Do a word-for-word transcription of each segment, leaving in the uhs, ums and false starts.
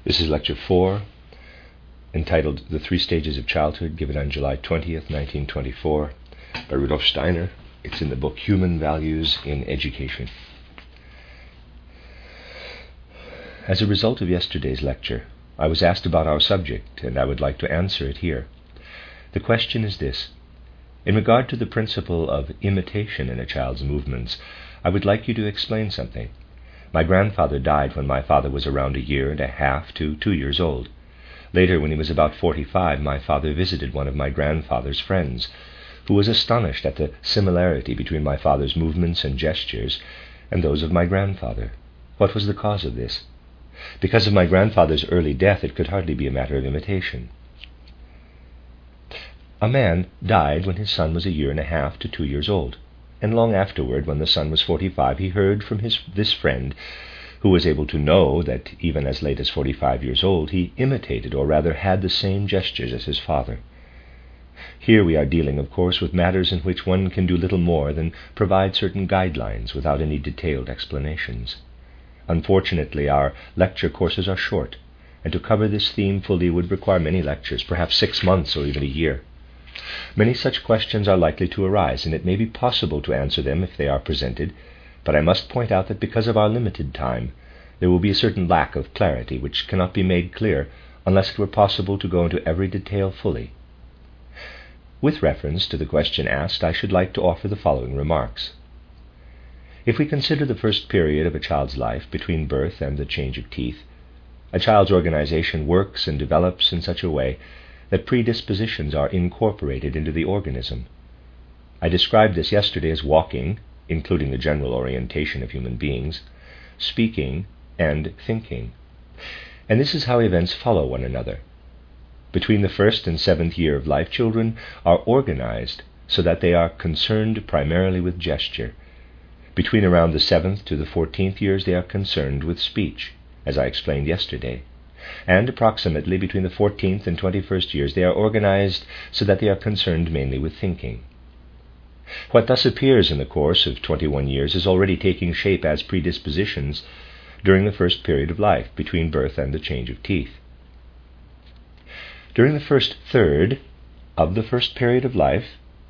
This is Lecture four, entitled The Three Stages of Childhood, given on July twentieth, nineteen twenty-four, by Rudolf Steiner. It's in the book Human Values in Education. As a result of yesterday's lecture, I was asked about our subject, and I would like to answer it here. The question is this: in regard to the principle of imitation in a child's movements, I would like you to explain something. My grandfather died when my father was around a year and a half to two years old. Later, when he was about forty-five, my father visited one of my grandfather's friends, who was astonished at the similarity between my father's movements and gestures and those of my grandfather. What was the cause of this? Because of my grandfather's early death, it could hardly be a matter of imitation. A man died when his son was a year and a half to two years old, and long afterward, when the son was forty-five, he heard from his this friend, who was able to know that even as late as forty-five years old, he imitated, or rather had the same gestures as his father. Here we are dealing, of course, with matters in which one can do little more than provide certain guidelines without any detailed explanations. Unfortunately, our lecture courses are short, and to cover this theme fully would require many lectures, perhaps six months or even a year. Many such questions are likely to arise, and it may be possible to answer them if they are presented, but I must point out that because of our limited time, there will be a certain lack of clarity which cannot be made clear unless it were possible to go into every detail fully. With reference to the question asked, I should like to offer the following remarks. If we consider the first period of a child's life, between birth and the change of teeth, a child's organization works and develops in such a way that predispositions are incorporated into the organism. I described this yesterday as walking, including the general orientation of human beings, speaking, and thinking. And this is how events follow one another. Between the first and seventh year of life, children are organized so that they are concerned primarily with gesture. Between around the seventh to the fourteenth years, they are concerned with speech, as I explained yesterday. And approximately between the fourteenth and twenty-first years, they are organized so that they are concerned mainly with thinking. What thus appears in the course of twenty-one years is already taking shape as predispositions during the first period of life, between birth and the change of teeth. During the first third of the first period of life,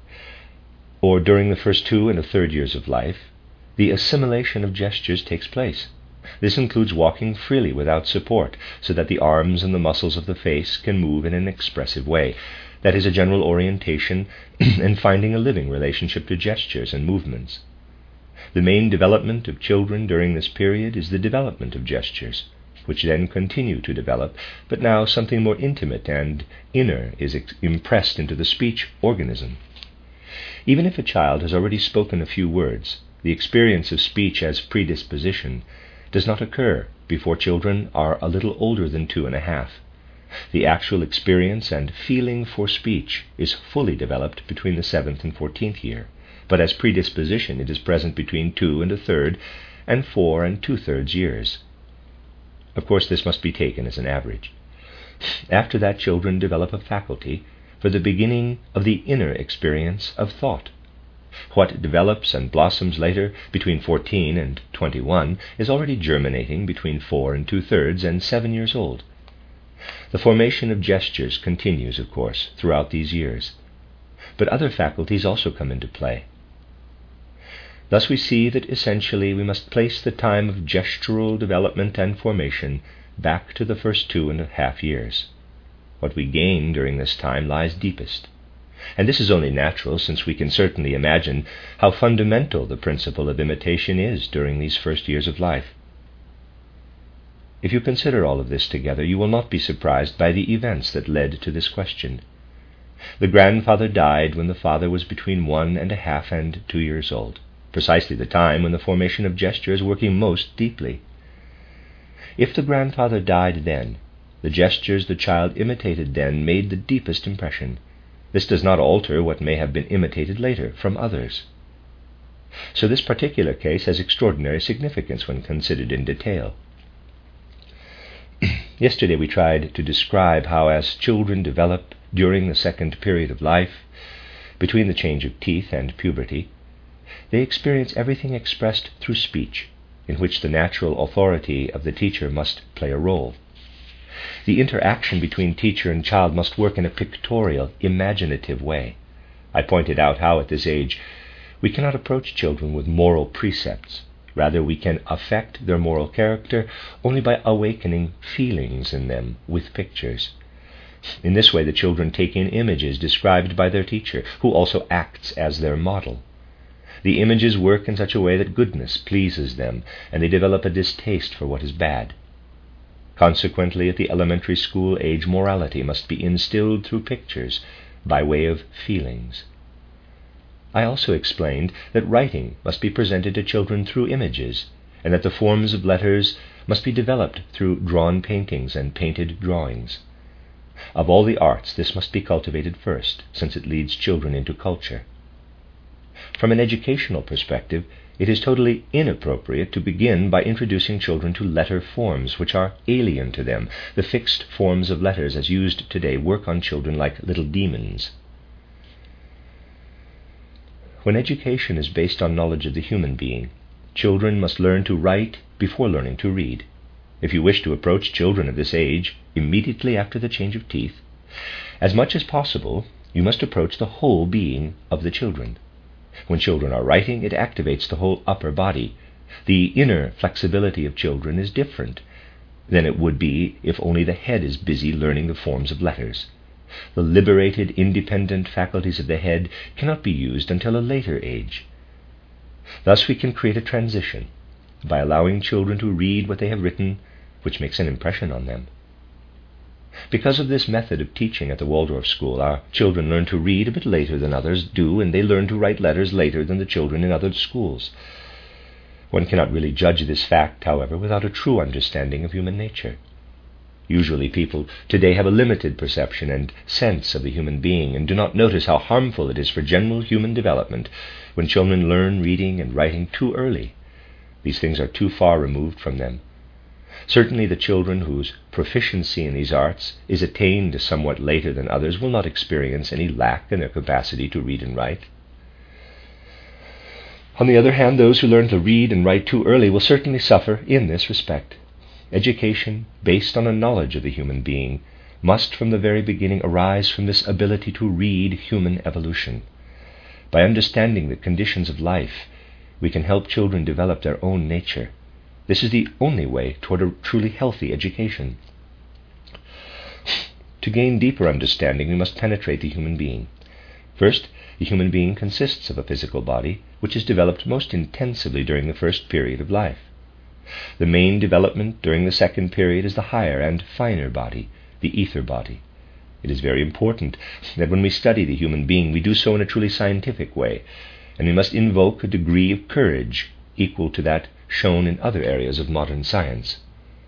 or during the first two and a third years of life, the assimilation of gestures takes place. This includes walking freely without support, so that the arms and the muscles of the face can move in an expressive way. That is a general orientation and finding a living relationship to gestures and movements. The main development of children during this period is the development of gestures, which then continue to develop, but now something more intimate and inner is ex- impressed into the speech organism. Even if a child has already spoken a few words, the experience of speech as predisposition does not occur before children are a little older than two and a half. The actual experience and feeling for speech is fully developed between the seventh and fourteenth year, but as predisposition it is present between two and a third and four and two-thirds years. Of course, this must be taken as an average. After that, children develop a faculty for the beginning of the inner experience of thought. What develops and blossoms later, between fourteen and twenty-one, is already germinating between four and two-thirds and seven years old. The formation of gestures continues, of course, throughout these years, but other faculties also come into play. Thus we see that essentially we must place the time of gestural development and formation back to the first two and a half years. What we gain during this time lies deepest. And this is only natural, since we can certainly imagine how fundamental the principle of imitation is during these first years of life. If you consider all of this together, you will not be surprised by the events that led to this question. The grandfather died when the father was between one and a half and two years old, precisely the time when the formation of gesture is working most deeply. If the grandfather died then, the gestures the child imitated then made the deepest impression. This does not alter what may have been imitated later from others. So this particular case has extraordinary significance when considered in detail. Yesterday we tried to describe how, as children develop during the second period of life, between the change of teeth and puberty, they experience everything expressed through speech, in which the natural authority of the teacher must play a role. The interaction between teacher and child must work in a pictorial, imaginative way. I pointed out how at this age we cannot approach children with moral precepts. Rather, we can affect their moral character only by awakening feelings in them with pictures. In this way, the children take in images described by their teacher, who also acts as their model. The images work in such a way that goodness pleases them, and they develop a distaste for what is bad. Consequently, at the elementary school age, morality must be instilled through pictures, by way of feelings. I also explained that writing must be presented to children through images, and that the forms of letters must be developed through drawn paintings and painted drawings. Of all the arts, this must be cultivated first, since it leads children into culture. From an educational perspective, it is totally inappropriate to begin by introducing children to letter forms which are alien to them. The fixed forms of letters as used today work on children like little demons. When education is based on knowledge of the human being, children must learn to write before learning to read. If you wish to approach children of this age immediately after the change of teeth, as much as possible, you must approach the whole being of the children. When children are writing, it activates the whole upper body. The inner flexibility of children is different than it would be if only the head is busy learning the forms of letters. The liberated, independent faculties of the head cannot be used until a later age. Thus we can create a transition by allowing children to read what they have written, which makes an impression on them. Because of this method of teaching at the Waldorf School, our children learn to read a bit later than others do, and they learn to write letters later than the children in other schools. One cannot really judge this fact, however, without a true understanding of human nature. Usually people today have a limited perception and sense of the human being and do not notice how harmful it is for general human development when children learn reading and writing too early. These things are too far removed from them. Certainly the children whose proficiency in these arts is attained somewhat later than others will not experience any lack in their capacity to read and write. On the other hand, those who learn to read and write too early will certainly suffer in this respect. Education, based on a knowledge of the human being, must from the very beginning arise from this ability to read human evolution. By understanding the conditions of life, we can help children develop their own nature. This is the only way toward a truly healthy education. To gain deeper understanding, we must penetrate the human being. First, the human being consists of a physical body, which is developed most intensively during the first period of life. The main development during the second period is the higher and finer body, the ether body. It is very important that when we study the human being, we do so in a truly scientific way, and we must invoke a degree of courage equal to that shown in other areas of modern science.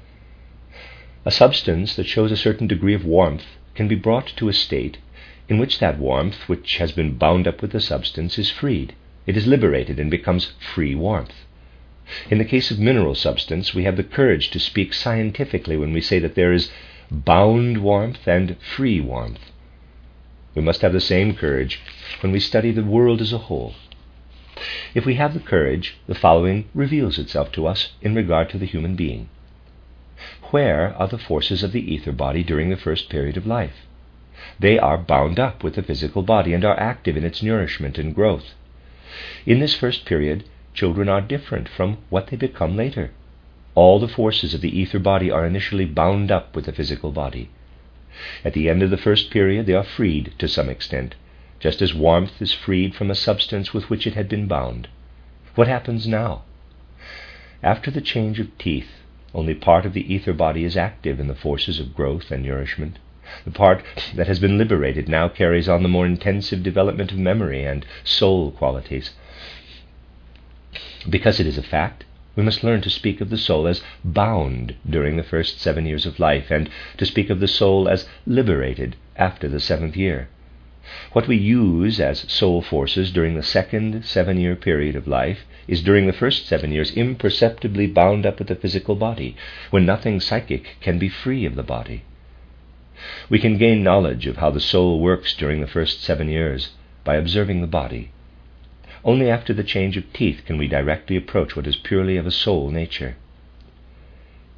A substance that shows a certain degree of warmth can be brought to a state in which that warmth, which has been bound up with the substance, is freed. It is liberated and becomes free warmth. In the case of mineral substance, we have the courage to speak scientifically when we say that there is bound warmth and free warmth. We must have the same courage when we study the world as a whole. If we have the courage, the following reveals itself to us in regard to the human being. Where are the forces of the ether body during the first period of life? They are bound up with the physical body and are active in its nourishment and growth. In this first period, children are different from what they become later. All the forces of the ether body are initially bound up with the physical body. At the end of the first period, they are freed to some extent, just as warmth is freed from a substance with which it had been bound. What happens now? After the change of teeth, only part of the ether body is active in the forces of growth and nourishment. The part that has been liberated now carries on the more intensive development of memory and soul qualities. Because it is a fact, we must learn to speak of the soul as bound during the first seven years of life, and to speak of the soul as liberated after the seventh year. What we use as soul forces during the second seven-year period of life is during the first seven years imperceptibly bound up with the physical body, when nothing psychic can be free of the body. We can gain knowledge of how the soul works during the first seven years by observing the body. Only after the change of teeth can we directly approach what is purely of a soul nature.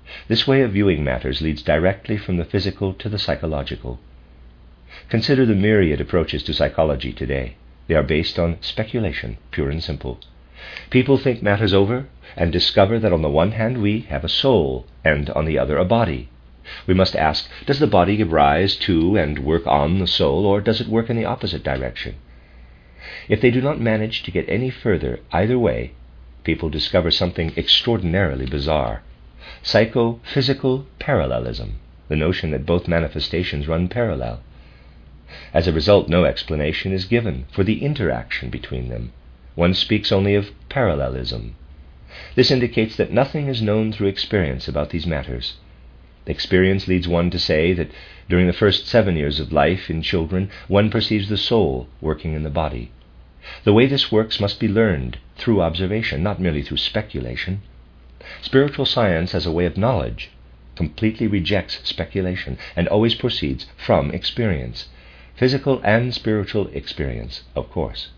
This way of viewing matters leads directly from the physical to the psychological. Consider the myriad approaches to psychology today. They are based on speculation, pure and simple. People think matters over and discover that on the one hand we have a soul and on the other a body. We must ask, does the body give rise to and work on the soul, or does it work in the opposite direction? If they do not manage to get any further either way, people discover something extraordinarily bizarre: psychophysical parallelism, the notion that both manifestations run parallel. As a result, no explanation is given for the interaction between them. One speaks only of parallelism. This indicates that nothing is known through experience about these matters. Experience leads one to say that during the first seven years of life in children, one perceives the soul working in the body. The way this works must be learned through observation, not merely through speculation. Spiritual science, as a way of knowledge, completely rejects speculation and always proceeds from experience, physical and spiritual experience, of course.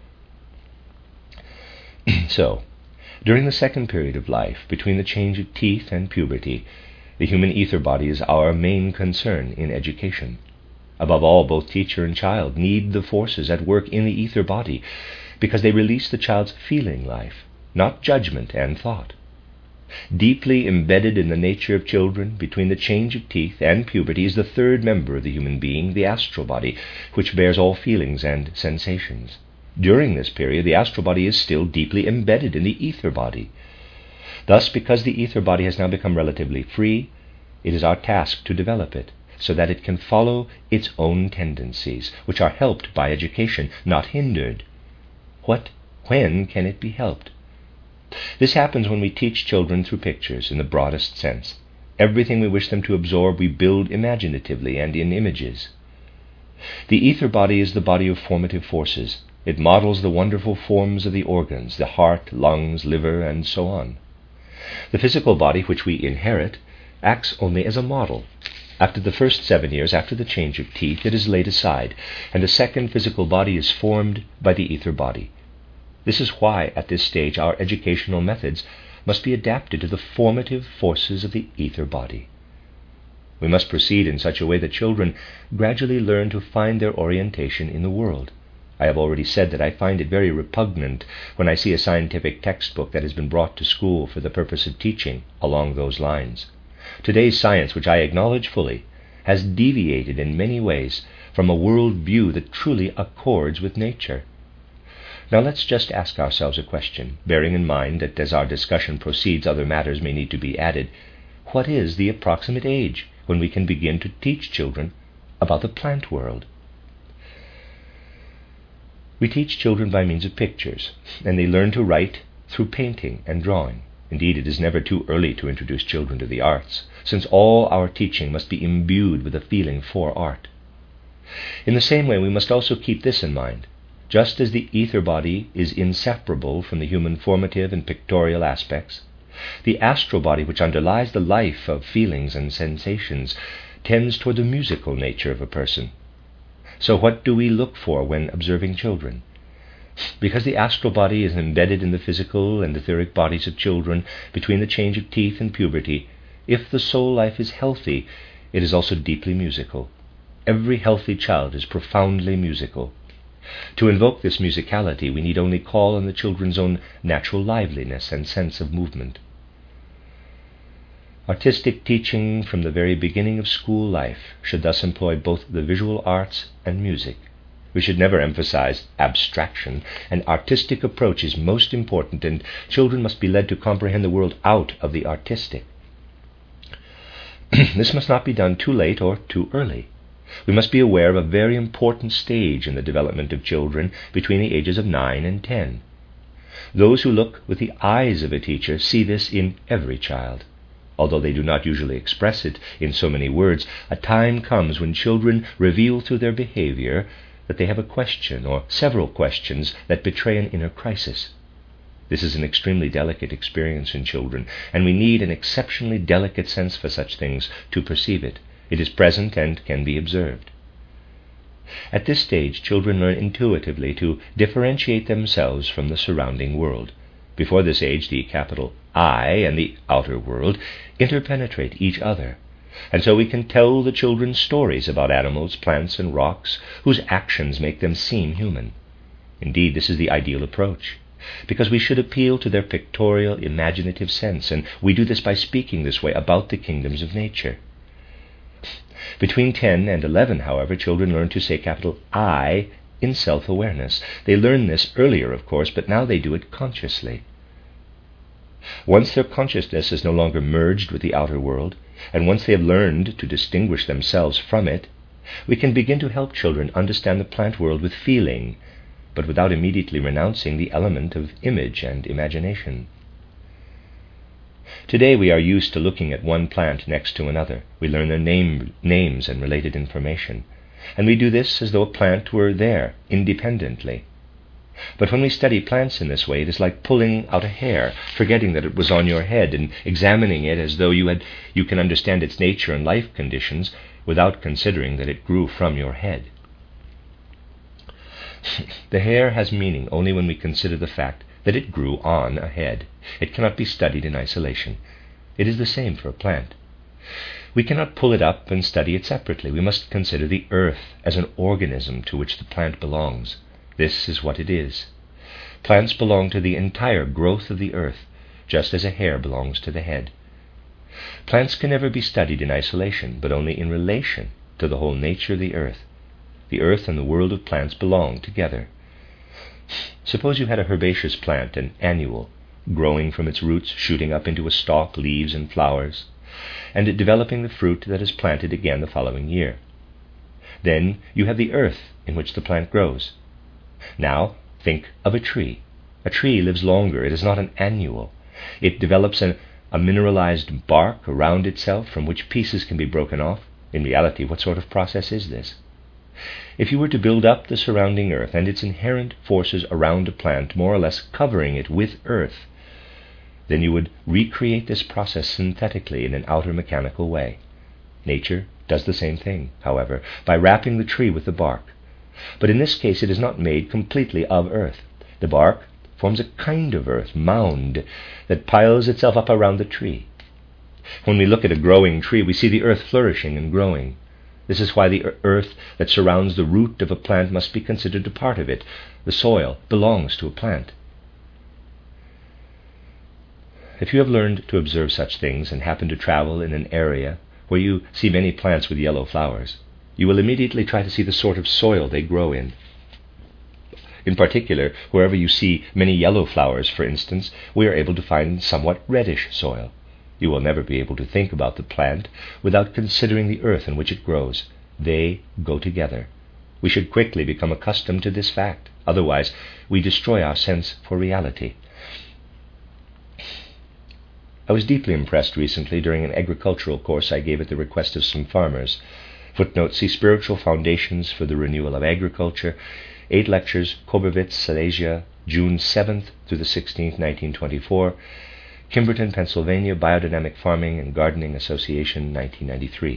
So, during the second period of life, between the change of teeth and puberty, the human ether body is our main concern in education. Above all, both teacher and child need the forces at work in the ether body because they release the child's feeling life, not judgment and thought. Deeply embedded in the nature of children, between the change of teeth and puberty, is the third member of the human being, the astral body, which bears all feelings and sensations. During this period, the astral body is still deeply embedded in the ether body. Thus, because the ether body has now become relatively free, it is our task to develop it, so that it can follow its own tendencies, which are helped by education, not hindered. What, when can it be helped? This happens when we teach children through pictures, in the broadest sense. Everything we wish them to absorb we build imaginatively and in images. The ether body is the body of formative forces. It models the wonderful forms of the organs, the heart, lungs, liver, and so on. The physical body, which we inherit, acts only as a model. After the first seven years, after the change of teeth, it is laid aside, and a second physical body is formed by the ether body. This is why, at this stage, our educational methods must be adapted to the formative forces of the ether body. We must proceed in such a way that children gradually learn to find their orientation in the world. I have already said that I find it very repugnant when I see a scientific textbook that has been brought to school for the purpose of teaching along those lines. Today's science, which I acknowledge fully, has deviated in many ways from a world view that truly accords with nature. Now let's just ask ourselves a question, bearing in mind that as our discussion proceeds other matters may need to be added. What is the approximate age when we can begin to teach children about the plant world? We teach children by means of pictures, and they learn to write through painting and drawing. Indeed, it is never too early to introduce children to the arts, since all our teaching must be imbued with a feeling for art. In the same way, we must also keep this in mind. Just as the ether body is inseparable from the human formative and pictorial aspects, the astral body, which underlies the life of feelings and sensations, tends toward the musical nature of a person. So what do we look for when observing children? Because the astral body is embedded in the physical and etheric bodies of children between the change of teeth and puberty, if the soul life is healthy, it is also deeply musical. Every healthy child is profoundly musical. To invoke this musicality, we need only call on the children's own natural liveliness and sense of movement. Artistic teaching from the very beginning of school life should thus employ both the visual arts and music. We should never emphasize abstraction. An artistic approach is most important, and children must be led to comprehend the world out of the artistic. This must not be done too late or too early. We must be aware of a very important stage in the development of children between the ages of nine and ten. Those who look with the eyes of a teacher see this in every child. Although they do not usually express it in so many words, a time comes when children reveal through their behavior that they have a question or several questions that betray an inner crisis. This is an extremely delicate experience in children, and we need an exceptionally delicate sense for such things to perceive it. It is present and can be observed. At this stage, children learn intuitively to differentiate themselves from the surrounding world. Before this age, the capital I and the outer world interpenetrate each other, and so we can tell the children stories about animals, plants, and rocks whose actions make them seem human. Indeed, this is the ideal approach, because we should appeal to their pictorial, imaginative sense, and we do this by speaking this way about the kingdoms of nature. Between ten and eleven, however, children learn to say capital I in self-awareness. They learn this earlier, of course, but now they do it consciously. Once their consciousness is no longer merged with the outer world, and once they have learned to distinguish themselves from it, we can begin to help children understand the plant world with feeling, but without immediately renouncing the element of image and imagination. Today we are used to looking at one plant next to another. We learn their name, names and related information, and we do this as though a plant were there, independently. But when we study plants in this way, it is like pulling out a hair, forgetting that it was on your head, and examining it as though you had you can understand its nature and life conditions without considering that it grew from your head. The hair has meaning only when we consider the fact that it grew on a head. It cannot be studied in isolation. It is the same for a plant. We cannot pull it up and study it separately. We must consider the earth as an organism to which the plant belongs. This is what it is. Plants belong to the entire growth of the earth, just as a hair belongs to the head. Plants can never be studied in isolation, but only in relation to the whole nature of the earth. The earth and the world of plants belong together. Suppose you had a herbaceous plant, an annual, growing from its roots, shooting up into a stalk, leaves, and flowers, and it developing the fruit that is planted again the following year. Then you have the earth in which the plant grows. Now think of a tree. A tree lives longer. It is not an annual. It develops an, a mineralized bark around itself from which pieces can be broken off. In reality, what sort of process is this? If you were to build up the surrounding earth and its inherent forces around a plant, more or less covering it with earth, then you would recreate this process synthetically in an outer mechanical way. Nature does the same thing, however, by wrapping the tree with the bark. But in this case it is not made completely of earth. The bark forms a kind of earth, mound, that piles itself up around the tree. When we look at a growing tree, we see the earth flourishing and growing. This is why the earth that surrounds the root of a plant must be considered a part of it. The soil belongs to a plant. If you have learned to observe such things and happen to travel in an area where you see many plants with yellow flowers, you will immediately try to see the sort of soil they grow in. In particular, wherever you see many yellow flowers, for instance, we are able to find somewhat reddish soil. You will never be able to think about the plant without considering the earth in which it grows. They go together. We should quickly become accustomed to this fact. Otherwise, we destroy our sense for reality. I was deeply impressed recently during an agricultural course I gave at the request of some farmers. Footnote, see Spiritual Foundations for the Renewal of Agriculture, Eight Lectures, Kobrovitz, Silesia, June seventh through the sixteenth, nineteen twenty-four, Kimberton, Pennsylvania, Biodynamic Farming and Gardening Association, nineteen ninety-three.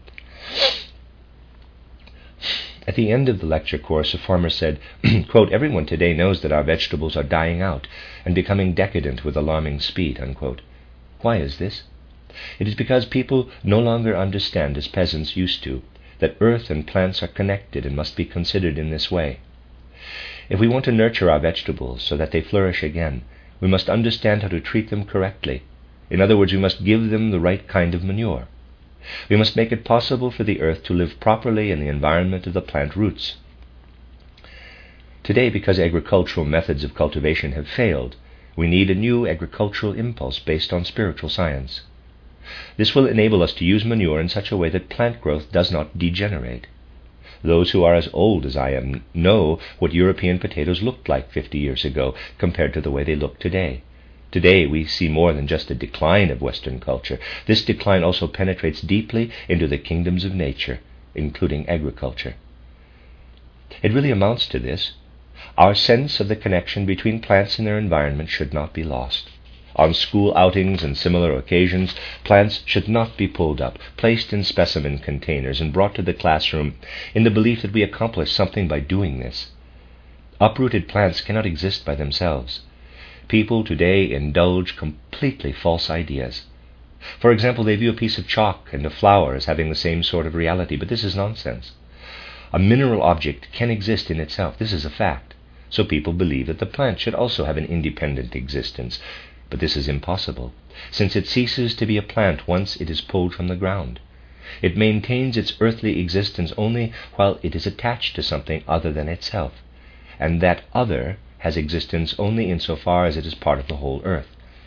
At the end of the lecture course, a farmer said, quote, everyone today knows that our vegetables are dying out and becoming decadent with alarming speed, unquote. Why is this? It is because people no longer understand, as peasants used to, that earth and plants are connected and must be considered in this way. If we want to nurture our vegetables so that they flourish again, we must understand how to treat them correctly. In other words, we must give them the right kind of manure. We must make it possible for the earth to live properly in the environment of the plant roots. Today, because agricultural methods of cultivation have failed, we need a new agricultural impulse based on spiritual science. This will enable us to use manure in such a way that plant growth does not degenerate. Those who are as old as I am know what European potatoes looked like fifty years ago compared to the way they look today. Today we see more than just a decline of Western culture. This decline also penetrates deeply into the kingdoms of nature, including agriculture. It really amounts to this. Our sense of the connection between plants and their environment should not be lost. On school outings and similar occasions, plants should not be pulled up, placed in specimen containers, and brought to the classroom in the belief that we accomplish something by doing this. Uprooted plants cannot exist by themselves. People today indulge completely false ideas. For example, they view a piece of chalk and a flower as having the same sort of reality, but this is nonsense. A mineral object can exist in itself. This is a fact. So people believe that the plant should also have an independent existence. But this is impossible, since it ceases to be a plant once it is pulled from the ground. It maintains its earthly existence only while it is attached to something other than itself, and that other has existence only insofar as it is part of the whole earth.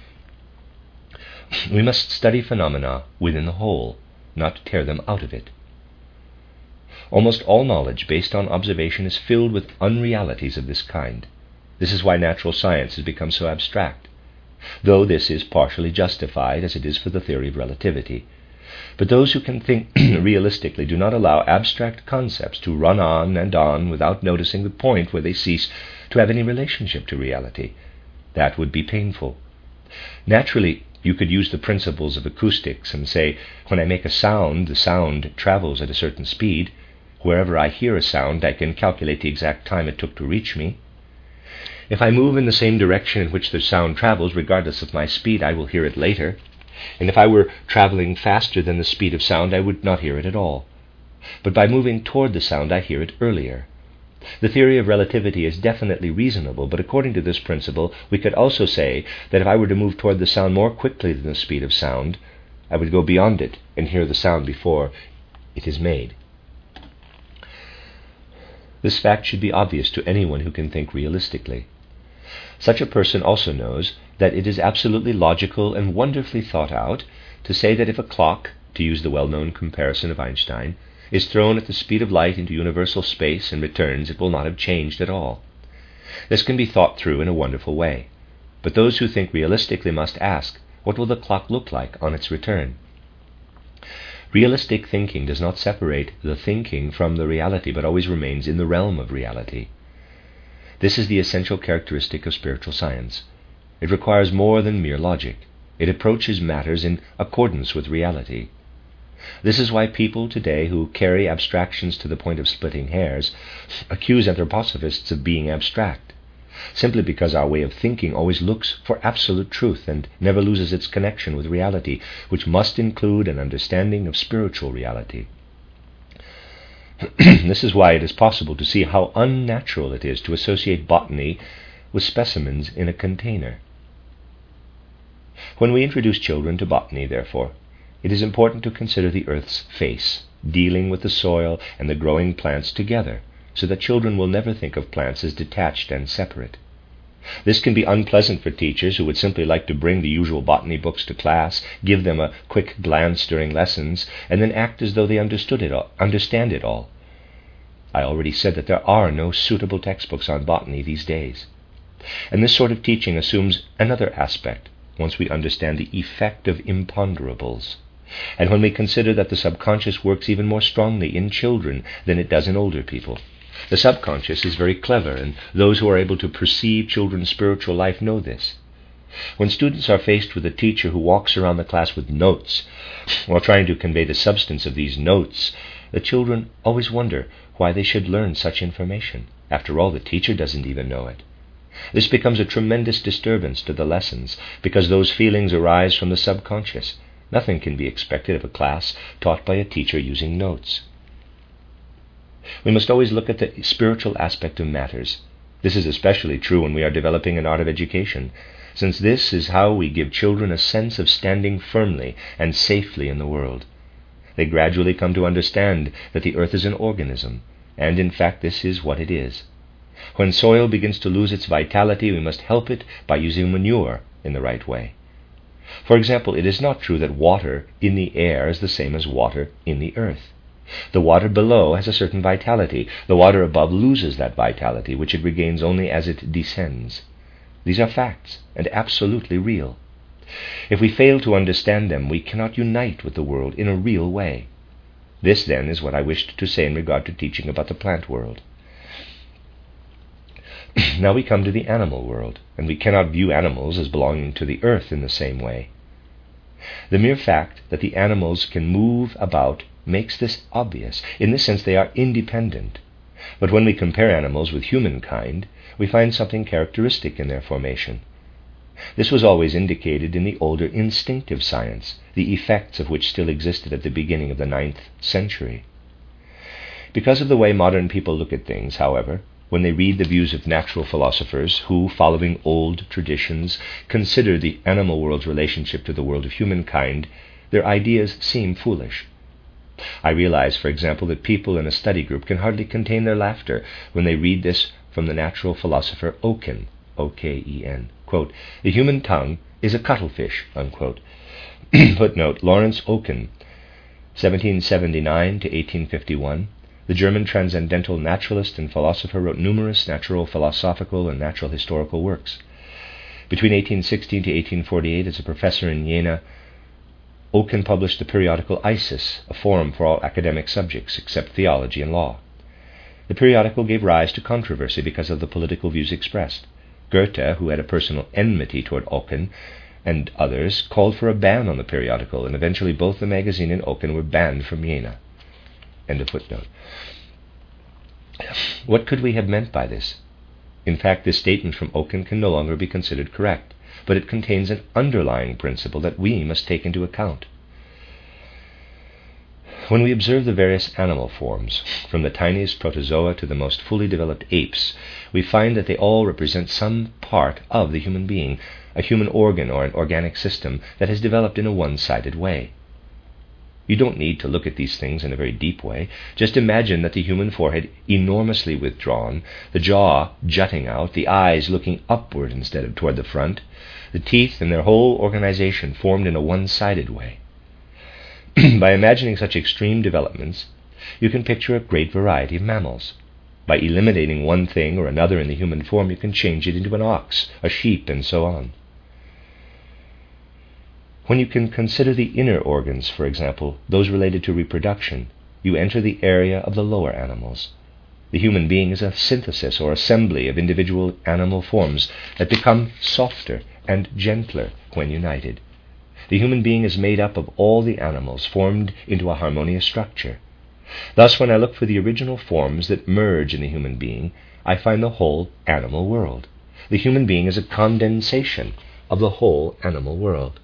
We must study phenomena within the whole, not tear them out of it. Almost all knowledge based on observation is filled with unrealities of this kind. This is why natural science has become so abstract, though this is partially justified, as it is for the theory of relativity. But those who can think realistically do not allow abstract concepts to run on and on without noticing the point where they cease to have any relationship to reality. That would be painful. Naturally, you could use the principles of acoustics and say, when I make a sound, the sound travels at a certain speed. Wherever I hear a sound, I can calculate the exact time it took to reach me. If I move in the same direction in which the sound travels, regardless of my speed, I will hear it later. And if I were traveling faster than the speed of sound, I would not hear it at all. But by moving toward the sound, I hear it earlier. The theory of relativity is definitely reasonable, but according to this principle, we could also say that if I were to move toward the sound more quickly than the speed of sound, I would go beyond it and hear the sound before it is made. This fact should be obvious to anyone who can think realistically. Such a person also knows that it is absolutely logical and wonderfully thought out to say that if a clock, to use the well-known comparison of Einstein, is thrown at the speed of light into universal space and returns, it will not have changed at all. This can be thought through in a wonderful way. But those who think realistically must ask, what will the clock look like on its return? Realistic thinking does not separate the thinking from the reality, but always remains in the realm of reality. This is the essential characteristic of spiritual science. It requires more than mere logic. It approaches matters in accordance with reality. This is why people today who carry abstractions to the point of splitting hairs accuse anthroposophists of being abstract, simply because our way of thinking always looks for absolute truth and never loses its connection with reality, which must include an understanding of spiritual reality. This is why it is possible to see how unnatural it is to associate botany with specimens in a container. When we introduce children to botany, therefore, it is important to consider the earth's face, dealing with the soil and the growing plants together, so that children will never think of plants as detached and separate. This can be unpleasant for teachers who would simply like to bring the usual botany books to class, give them a quick glance during lessons, and then act as though they understood it all, understand it all. I already said that there are no suitable textbooks on botany these days. And this sort of teaching assumes another aspect, once we understand the effect of imponderables, and when we consider that the subconscious works even more strongly in children than it does in older people. The subconscious is very clever, and those who are able to perceive children's spiritual life know this. When students are faced with a teacher who walks around the class with notes, while trying to convey the substance of these notes, the children always wonder why they should learn such information. After all, the teacher doesn't even know it. This becomes a tremendous disturbance to the lessons, because those feelings arise from the subconscious. Nothing can be expected of a class taught by a teacher using notes. We must always look at the spiritual aspect of matters. This is especially true when we are developing an art of education, since this is how we give children a sense of standing firmly and safely in the world. They gradually come to understand that the earth is an organism, and in fact this is what it is. When soil begins to lose its vitality, we must help it by using manure in the right way. For example, it is not true that water in the air is the same as water in the earth. The water below has a certain vitality. The water above loses that vitality, which it regains only as it descends. These are facts, and absolutely real. If we fail to understand them, we cannot unite with the world in a real way. This, then, is what I wished to say in regard to teaching about the plant world. Now we come to the animal world, and we cannot view animals as belonging to the earth in the same way. The mere fact that the animals can move about makes this obvious. In this sense, they are independent. But when we compare animals with humankind, we find something characteristic in their formation. This was always indicated in the older instinctive science, the effects of which still existed at the beginning of the ninth century. Because of the way modern people look at things, however, when they read the views of natural philosophers who, following old traditions, consider the animal world's relationship to the world of humankind, their ideas seem foolish. I realize, for example, that people in a study group can hardly contain their laughter when they read this from the natural philosopher Oken, O K E N, quote, "The human tongue is a cuttlefish," unquote. Footnote, Lawrence Oken, seventeen seventy-nine to eighteen fifty-one, the German transcendental naturalist and philosopher, wrote numerous natural philosophical and natural historical works. Between eighteen sixteen to eighteen forty-eight, as a professor in Jena, Oken published the periodical Isis, a forum for all academic subjects except theology and law. The periodical gave rise to controversy because of the political views expressed. Goethe, who had a personal enmity toward Oken and others, called for a ban on the periodical, and eventually both the magazine and Oken were banned from Jena. End of footnote. What could we have meant by this? In fact, this statement from Oken can no longer be considered correct, but it contains an underlying principle that we must take into account. When we observe the various animal forms, from the tiniest protozoa to the most fully developed apes, we find that they all represent some part of the human being, a human organ or an organic system that has developed in a one-sided way. You don't need to look at these things in a very deep way. Just imagine that the human forehead enormously withdrawn, the jaw jutting out, the eyes looking upward instead of toward the front, the teeth and their whole organization formed in a one-sided way. By imagining such extreme developments, you can picture a great variety of mammals. By eliminating one thing or another in the human form, you can change it into an ox, a sheep, and so on. When you can consider the inner organs, for example, those related to reproduction, you enter the area of the lower animals. The human being is a synthesis or assembly of individual animal forms that become softer and gentler when united. The human being is made up of all the animals formed into a harmonious structure. Thus, when I look for the original forms that merge in the human being, I find the whole animal world. The human being is a condensation of the whole animal world.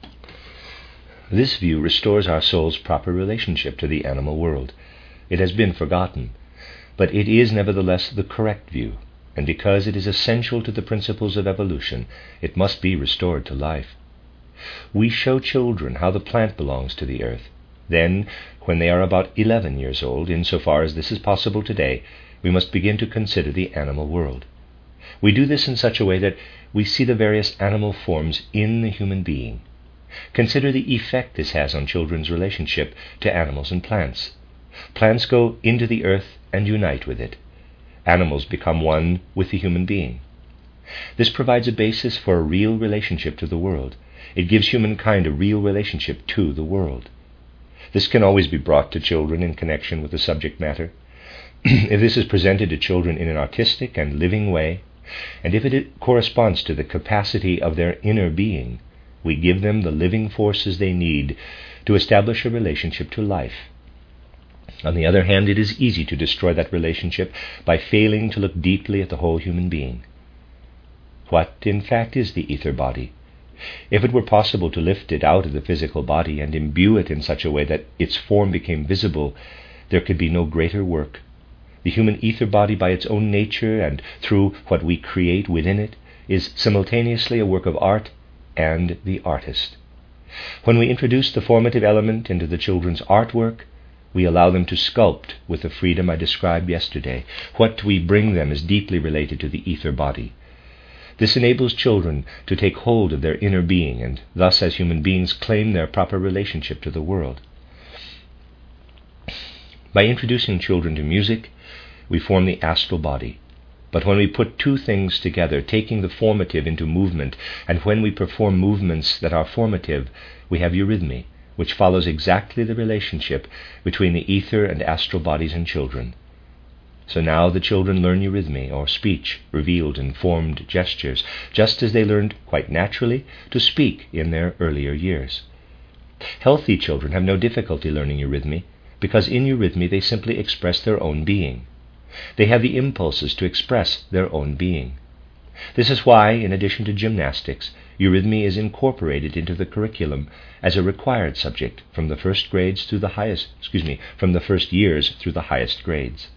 This view restores our soul's proper relationship to the animal world. It has been forgotten, but it is nevertheless the correct view, and because it is essential to the principles of evolution, it must be restored to life. We show children how the plant belongs to the earth. Then, when they are about eleven years old, insofar as this is possible today, we must begin to consider the animal world. We do this in such a way that we see the various animal forms in the human being. Consider the effect this has on children's relationship to animals and plants. Plants go into the earth and unite with it. Animals become one with the human being. This provides a basis for a real relationship to the world. It gives humankind a real relationship to the world. This can always be brought to children in connection with the subject matter. If this is presented to children in an artistic and living way, and if it corresponds to the capacity of their inner being, we give them the living forces they need to establish a relationship to life. On the other hand, it is easy to destroy that relationship by failing to look deeply at the whole human being. What, in fact, is the ether body? If it were possible to lift it out of the physical body and imbue it in such a way that its form became visible, there could be no greater work. The human ether body, by its own nature and through what we create within it, is simultaneously a work of art and the artist. When we introduce the formative element into the children's artwork, we allow them to sculpt with the freedom I described yesterday. What we bring them is deeply related to the ether body. This enables children to take hold of their inner being and thus, as human beings, claim their proper relationship to the world. By introducing children to music, we form the astral body. But when we put two things together, taking the formative into movement, and when we perform movements that are formative, we have eurythmy, which follows exactly the relationship between the ether and astral bodies in children. So now the children learn eurythmy, or speech, revealed in formed gestures, just as they learned quite naturally to speak in their earlier years. Healthy children have no difficulty learning eurythmy, because in eurythmy they simply express their own being. They have the impulses to express their own being. This is why, in addition to gymnastics, eurythmy is incorporated into the curriculum as a required subject from the first grades through the highest, excuse me, from the first years through the highest grades.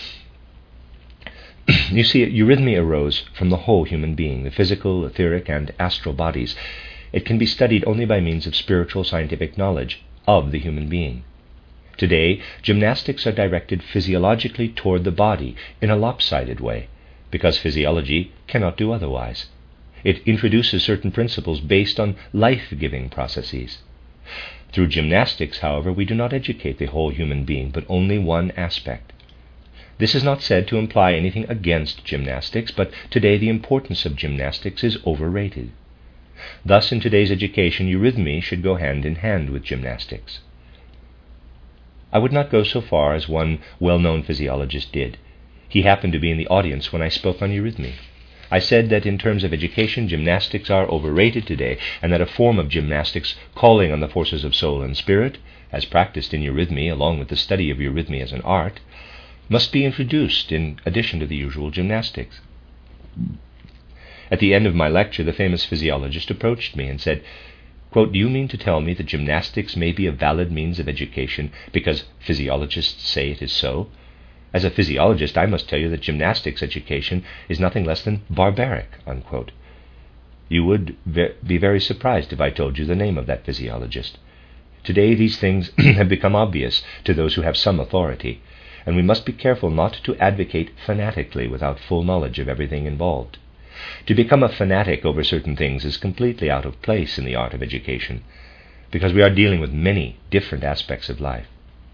You see, eurythmy arose from the whole human being, the physical, etheric, and astral bodies. It can be studied only by means of spiritual scientific knowledge of the human being. Today, gymnastics are directed physiologically toward the body in a lopsided way, because physiology cannot do otherwise. It introduces certain principles based on life-giving processes. Through gymnastics, however, we do not educate the whole human being, but only one aspect. This is not said to imply anything against gymnastics, but today the importance of gymnastics is overrated. Thus, in today's education, eurythmy should go hand in hand with gymnastics. I would not go so far as one well-known physiologist did. He happened to be in the audience when I spoke on eurythmy. I said that in terms of education, gymnastics are overrated today, and that a form of gymnastics calling on the forces of soul and spirit, as practiced in eurythmy along with the study of eurythmy as an art, must be introduced in addition to the usual gymnastics. At the end of my lecture, the famous physiologist approached me and said, quote, "Do you mean to tell me that gymnastics may be a valid means of education because physiologists say it is so? As a physiologist, I must tell you that gymnastics education is nothing less than barbaric," unquote. You would ve- be very surprised if I told you the name of that physiologist. Today these things have become obvious to those who have some authority, and we must be careful not to advocate fanatically without full knowledge of everything involved. To become a fanatic over certain things is completely out of place in the art of education, because we are dealing with many different aspects of life.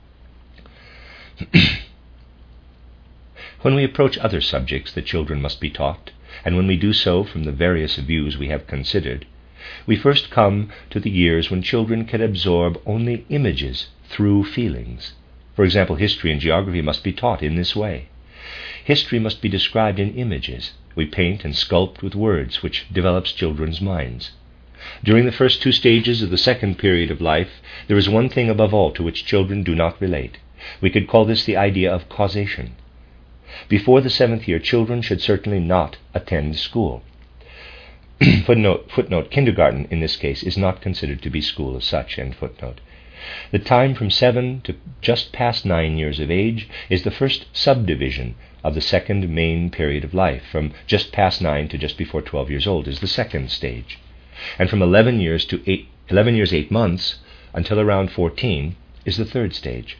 When we approach other subjects that children must be taught, and when we do so from the various views we have considered, we first come to the years when children can absorb only images through feelings. For example, history and geography must be taught in this way. History must be described in images. We paint and sculpt with words, which develops children's minds. During the first two stages of the second period of life, there is one thing above all to which children do not relate. We could call this the idea of causation. Before the seventh year, children should certainly not attend school. footnote, footnote, kindergarten, in this case, is not considered to be school as such, end footnote. The time from seven to just past nine years of age is the first subdivision of the second main period of life. From just past nine to just before twelve years old is the second stage. And from eleven years to eight, eleven years, eight months until around fourteen is the third stage.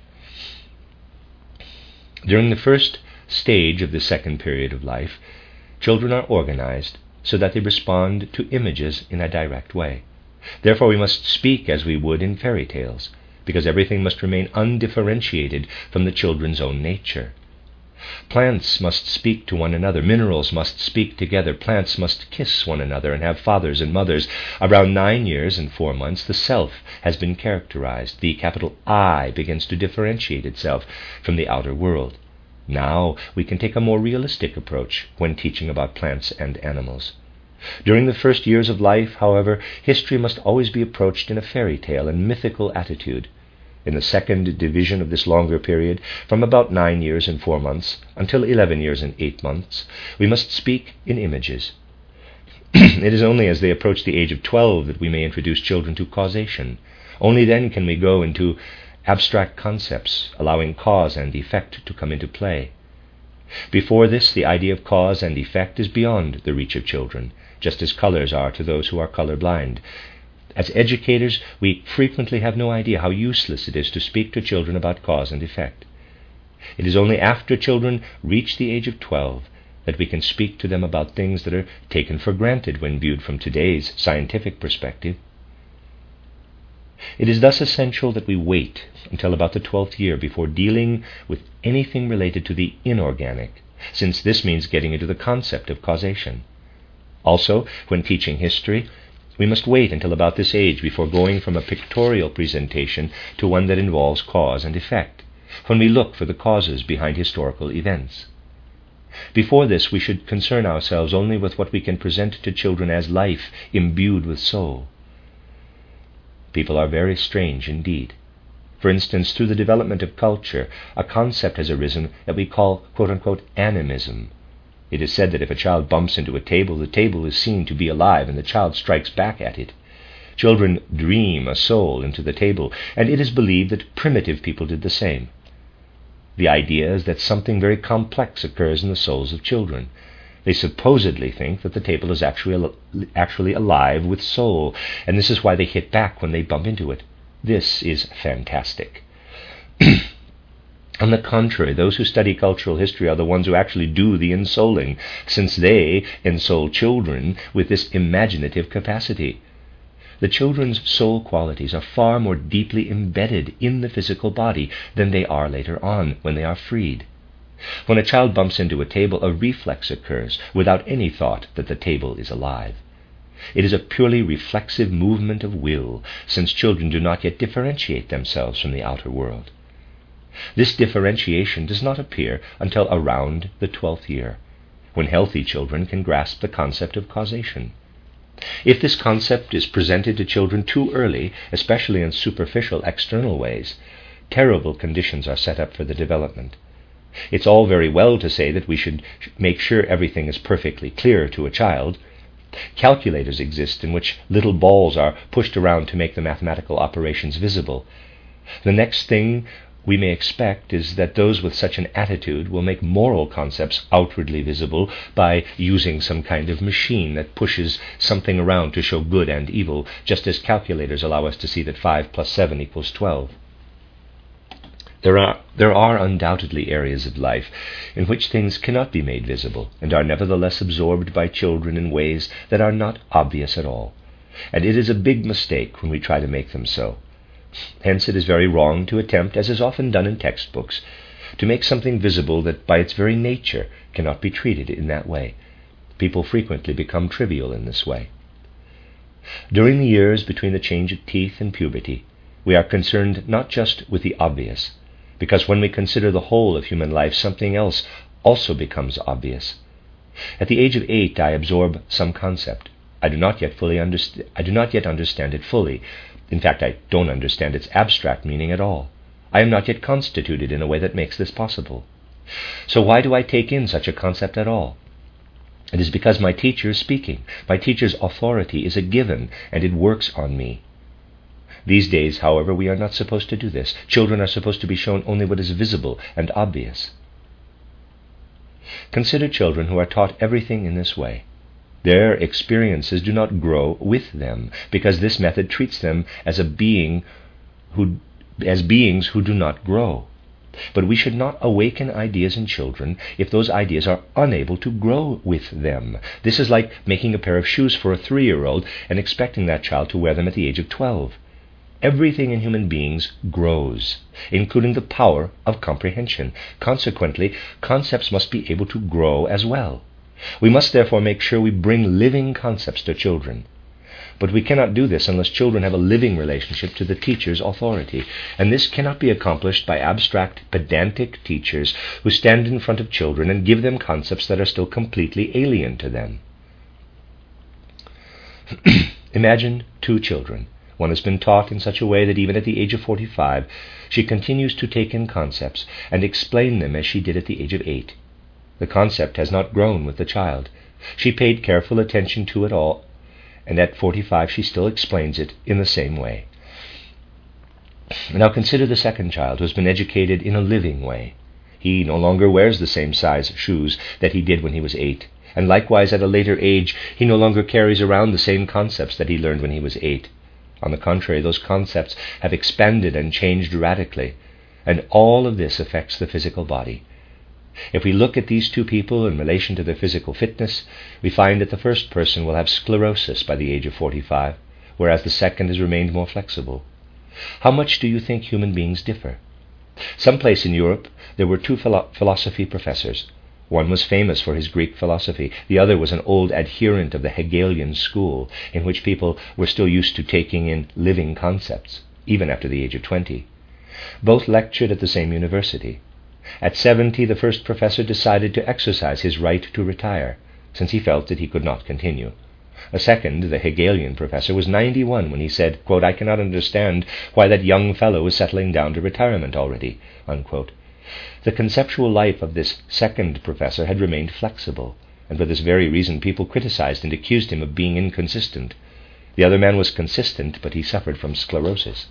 During the first stage of the second period of life, children are organized so that they respond to images in a direct way. Therefore, we must speak as we would in fairy tales, because everything must remain undifferentiated from the children's own nature. Plants must speak to one another. Minerals must speak together. Plants must kiss one another and have fathers and mothers. Around nine years and four months, the self has been characterized. The capital I begins to differentiate itself from the outer world. Now we can take a more realistic approach when teaching about plants and animals. During the first years of life, however, history must always be approached in a fairy tale and mythical attitude. In the second division of this longer period, from about nine years and four months until eleven years and eight months, we must speak in images. It is only as they approach the age of twelve that we may introduce children to causation. Only then can we go into abstract concepts, allowing cause and effect to come into play. Before this, the idea of cause and effect is beyond the reach of children, just as colors are to those who are colorblind. As educators, we frequently have no idea how useless it is to speak to children about cause and effect. It is only after children reach the age of twelve that we can speak to them about things that are taken for granted when viewed from today's scientific perspective. It is thus essential that we wait until about the twelfth year before dealing with anything related to the inorganic, since this means getting into the concept of causation. Also, when teaching history, we must wait until about this age before going from a pictorial presentation to one that involves cause and effect, when we look for the causes behind historical events. Before this, we should concern ourselves only with what we can present to children as life imbued with soul. People are very strange indeed. For instance, through the development of culture, a concept has arisen that we call, quote-unquote, animism. It is said that if a child bumps into a table, the table is seen to be alive and the child strikes back at it. Children dream a soul into the table, and it is believed that primitive people did the same. The idea is that something very complex occurs in the souls of children. They supposedly think that the table is actually, actually alive with soul, and this is why they hit back when they bump into it. This is fantastic. On the contrary, those who study cultural history are the ones who actually do the ensouling, since they ensoul children with this imaginative capacity. The children's soul qualities are far more deeply embedded in the physical body than they are later on, when they are freed. When a child bumps into a table, a reflex occurs without any thought that the table is alive. It is a purely reflexive movement of will, since children do not yet differentiate themselves from the outer world. This differentiation does not appear until around the twelfth year, when healthy children can grasp the concept of causation. If this concept is presented to children too early, especially in superficial external ways, terrible conditions are set up for the development. It's all very well to say that we should make sure everything is perfectly clear to a child. Calculators exist in which little balls are pushed around to make the mathematical operations visible. The next thing we may expect is that those with such an attitude will make moral concepts outwardly visible by using some kind of machine that pushes something around to show good and evil, just as calculators allow us to see that five plus seven equals twelve. There are, there are undoubtedly areas of life in which things cannot be made visible and are nevertheless absorbed by children in ways that are not obvious at all, and it is a big mistake when we try to make them so. Hence it is very wrong to attempt, as is often done in textbooks, to make something visible that by its very nature cannot be treated in that way. People frequently become trivial in this way. During the years between the change of teeth and puberty, we are concerned not just with the obvious, because when we consider the whole of human life, something else also becomes obvious. At the age of eight, I absorb some concept. I do not yet fully understand. I do not yet understand it fully. In fact, I don't understand its abstract meaning at all. I am not yet constituted in a way that makes this possible. So why do I take in such a concept at all? It is because my teacher is speaking. My teacher's authority is a given, and it works on me. These days, however, we are not supposed to do this. Children are supposed to be shown only what is visible and obvious. Consider children who are taught everything in this way. Their experiences do not grow with them, because this method treats them as a being who, as beings who do not grow. But we should not awaken ideas in children if those ideas are unable to grow with them. This is like making a pair of shoes for a three-year-old and expecting that child to wear them at the age of twelve. Everything in human beings grows, including the power of comprehension. Consequently, concepts must be able to grow as well. We must therefore make sure we bring living concepts to children. But we cannot do this unless children have a living relationship to the teacher's authority, and this cannot be accomplished by abstract, pedantic teachers who stand in front of children and give them concepts that are still completely alien to them. Imagine two children. One has been taught in such a way that even at the age of forty-five, she continues to take in concepts and explain them as she did at the age of eight. The concept has not grown with the child. She paid careful attention to it all, and at forty-five she still explains it in the same way. Now consider the second child who has been educated in a living way. He no longer wears the same size shoes that he did when he was eight, and likewise at a later age he no longer carries around the same concepts that he learned when he was eight. On the contrary, those concepts have expanded and changed radically, and all of this affects the physical body. If we look at these two people in relation to their physical fitness, we find that the first person will have sclerosis by the age of forty-five, whereas the second has remained more flexible. How much do you think human beings differ? Someplace in Europe there were two philo- philosophy professors. One was famous for his Greek philosophy. The other was an old adherent of the Hegelian school, in which people were still used to taking in living concepts, even after the age of twenty. Both lectured at the same university. At seventy, the first professor decided to exercise his right to retire, since he felt that he could not continue. A second, the Hegelian professor, was ninety-one when he said, quote, "I cannot understand why that young fellow is settling down to retirement already," unquote. The conceptual life of this second professor had remained flexible, and for this very reason people criticized and accused him of being inconsistent. The other man was consistent, but he suffered from sclerosis.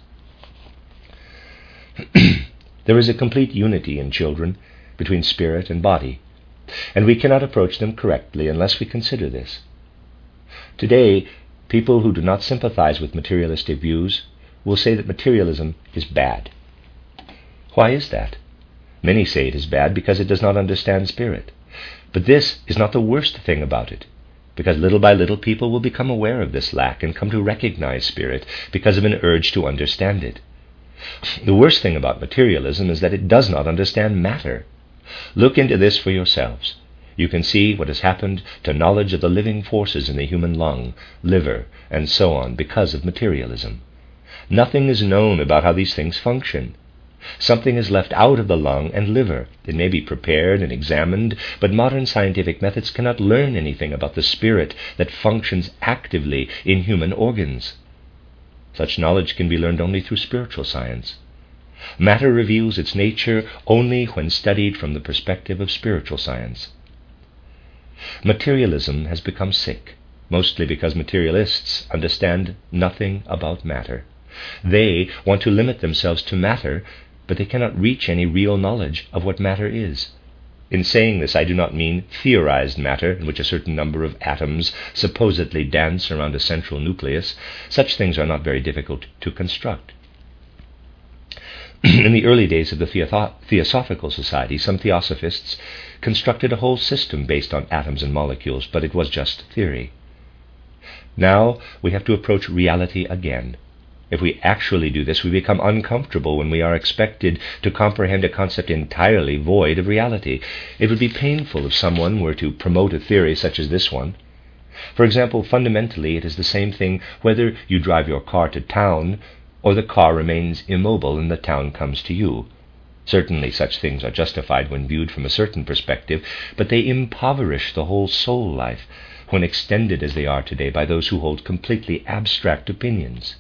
There is a complete unity in children between spirit and body, and we cannot approach them correctly unless we consider this. Today, people who do not sympathize with materialistic views will say that materialism is bad. Why is that? Many say it is bad because it does not understand spirit. But this is not the worst thing about it, because little by little people will become aware of this lack and come to recognize spirit because of an urge to understand it. The worst thing about materialism is that it does not understand matter. Look into this for yourselves. You can see what has happened to knowledge of the living forces in the human lung, liver, and so on because of materialism. Nothing is known about how these things function. Something is left out of the lung and liver. It may be prepared and examined, but modern scientific methods cannot learn anything about the spirit that functions actively in human organs. Such knowledge can be learned only through spiritual science. Matter reveals its nature only when studied from the perspective of spiritual science. Materialism has become sick, mostly because materialists understand nothing about matter. They want to limit themselves to matter, but they cannot reach any real knowledge of what matter is. In saying this, I do not mean theorized matter, in which a certain number of atoms supposedly dance around a central nucleus. Such things are not very difficult to construct. In the early days of the Theotho- Theosophical Society, some theosophists constructed a whole system based on atoms and molecules, but it was just theory. Now we have to approach reality again. If we actually do this, we become uncomfortable when we are expected to comprehend a concept entirely void of reality. It would be painful if someone were to promote a theory such as this one. For example, fundamentally it is the same thing whether you drive your car to town or the car remains immobile and the town comes to you. Certainly such things are justified when viewed from a certain perspective, but they impoverish the whole soul life when extended as they are today by those who hold completely abstract opinions.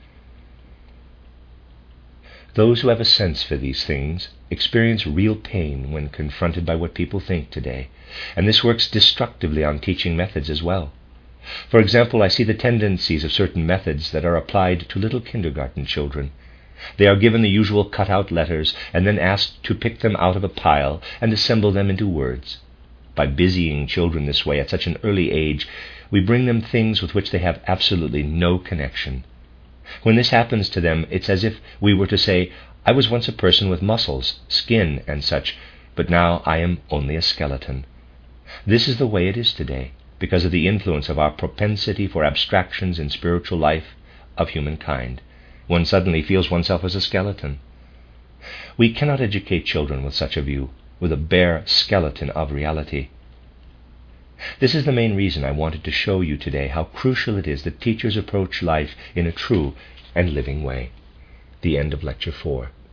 Those who have a sense for these things experience real pain when confronted by what people think today, and this works destructively on teaching methods as well. For example, I see the tendencies of certain methods that are applied to little kindergarten children. They are given the usual cut-out letters and then asked to pick them out of a pile and assemble them into words. By busying children this way at such an early age, we bring them things with which they have absolutely no connection. When this happens to them, it's as if we were to say, I was once a person with muscles, skin, and such, but now I am only a skeleton. This is the way it is today, because of the influence of our propensity for abstractions in spiritual life of humankind. One suddenly feels oneself as a skeleton. We cannot educate children with such a view, with a bare skeleton of reality. This is the main reason I wanted to show you today how crucial it is that teachers approach life in a true and living way. The end of Lecture four.